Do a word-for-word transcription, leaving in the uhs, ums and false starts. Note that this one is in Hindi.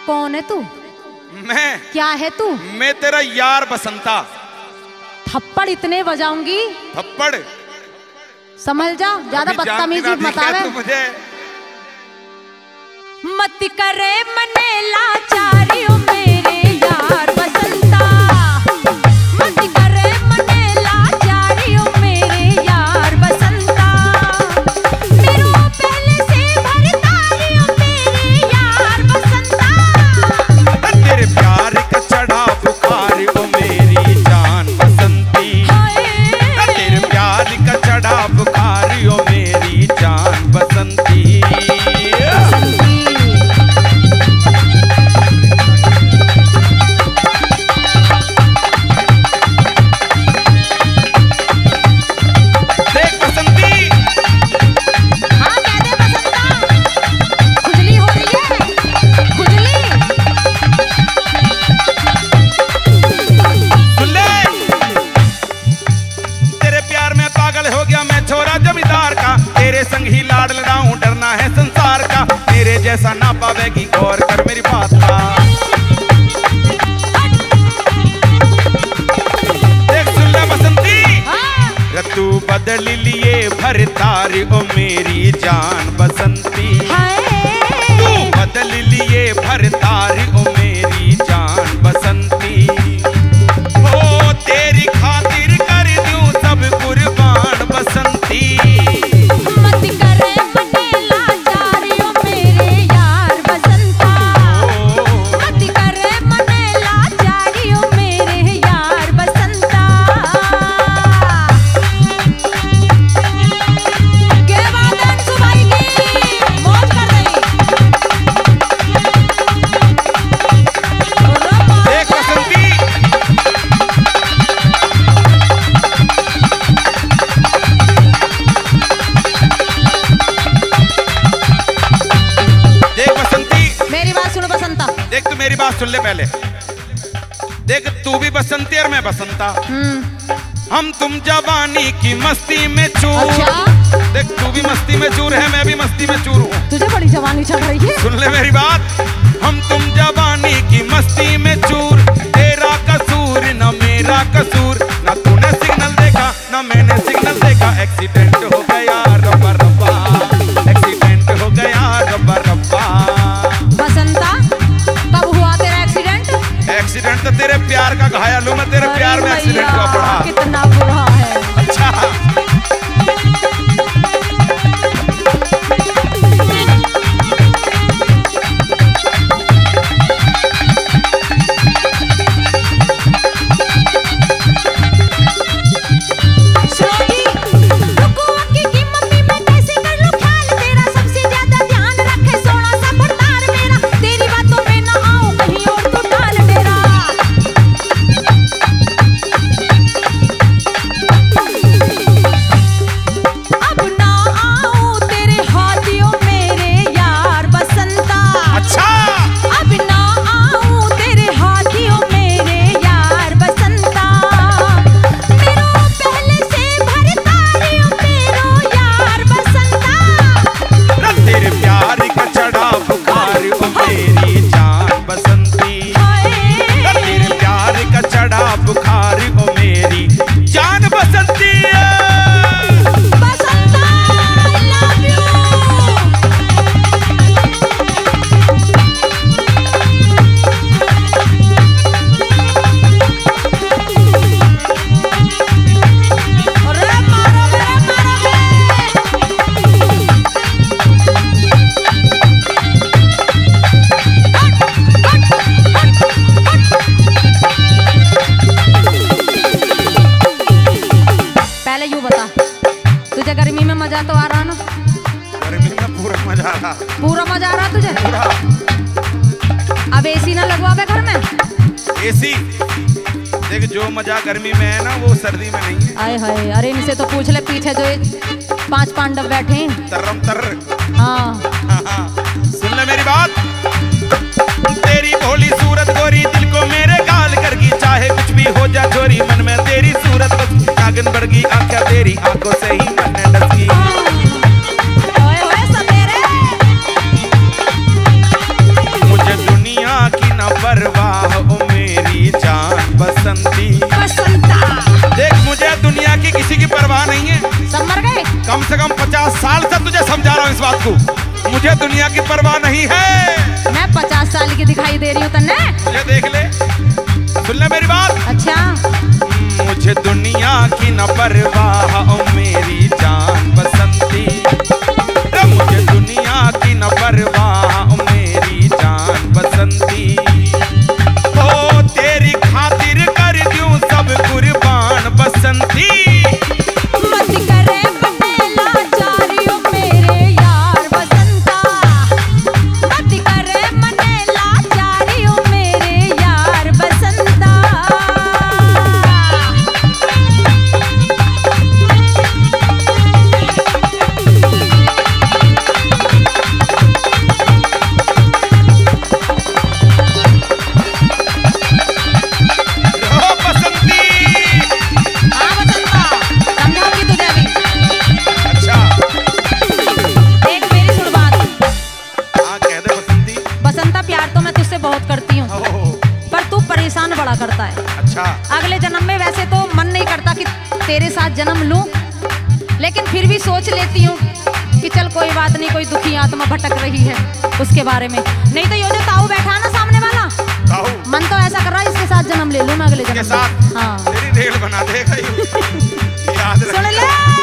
कौन है तू? मैं क्या है तू? मैं तेरा यार बसंता। थप्पड़ इतने बजाऊंगी थप्पड़ समझ जा, ज्यादा बदतमीजी मत आवे। मुझे मत करे मने लाचारी ओ मेरे यार बसंता, मत करे मने लाचारी ओ मेरे यार बसंता, मेरो पहले से भरतारी ओ मेरे यार बसंता। तेरे प्यार का चढ़ा बुखार ओ मेरी जान बसंती, तेरे प्यार का चढ़ा बुखार ओ मेरी जान बसंती। जैसा ना पावेगी गौर कर मेरी बात का। देख सुन ले बसंती, तू बदल लिए भरतारी ओ मेरी जान बसंती, तू बदल लिए भरतारी ओ मेरी जान बसंती। ओ तेरी खातिर कर दूं सब कुर्बान बसंती। मेरी बात सुन ले पहले। देख तू भी बसंती और मैं बसंता, हम तुम जवानी की मस्ती में चूर। अच्छा? देख तू भी मस्ती में चूर है, मैं भी मस्ती में चूर हूँ। तुझे बड़ी जवानी चढ़ रही है। सुन ले मेरी बात, हम तुम जवानी की मस्ती में चूर। तेरा कसूर न मेरा कसूर, ना तूने सिग्नल देखा ना मैंने सिग्नल देखा। एक्सीडेंट हो गया रब्बा रब्बा, एक्सीडेंट हो गया रब्बा रब्बा। बसंता एक्सीडेंट तो तेरे प्यार का घायल हूँ मैं, तेरे प्यार में एक्सीडेंट हुआ पड़ा। कितना बुरा है। अच्छा मजा तो आ रहा ना? गर्मी में पूरा मजा आ रहा। पूरा मजा आ रहा तुझे? पूरा। अब एसी ना लगवावे घर में? एसी देख जो मजा गर्मी में है ना वो सर्दी में नहीं है। आए हाय, अरे इनसे तो पूछ ले पीछे जो पांच पांडव बैठे हैं। तरम तर। हाँ। हाँ, हाँ। सुन ले मेरी बात, तेरी भोली सूरत गोरी दिल को मेरे गाल करगी, चाहे कुछ भी हो जा चोरी मन में तेरी सूरत बस नागिन बढ़गी, आंखें तेरी आंखों से ही मन डसगी। मुझे दुनिया दुनिया की परवाह नहीं है। मैं पचास साल की दिखाई दे रही हूँ तन्ने? मुझे देख ले, सुन ले मेरी बात। अच्छा, मुझे दुनिया की न परवाह ओ मेरी जान बसंती, मुझे दुनिया की न परवाह ओ मेरी जान बसंती, ओ तेरी खातिर कर दूं सब कुर्बान बसंती। मत करे बनेला चारियो मेरे यार बसंता, मत करे मनेला चारियो मेरे यार बसंता। बड़ा करता है। अच्छा, अगले जन्म में वैसे तो मन नहीं करता कि तेरे साथ जन्म लूं, लेकिन फिर भी सोच लेती हूँ कि चल कोई बात नहीं, कोई दुखी आत्मा भटक रही है उसके बारे में। नहीं तो ये जो ताऊ बैठा है ना सामने वाला, ताऊ मन तो ऐसा कर रहा है इसके साथ जन्म ले लूं मैं अगले जन्म में। साथ हाँ, तेरी रेल बना देगा। याद रख। सुन ले।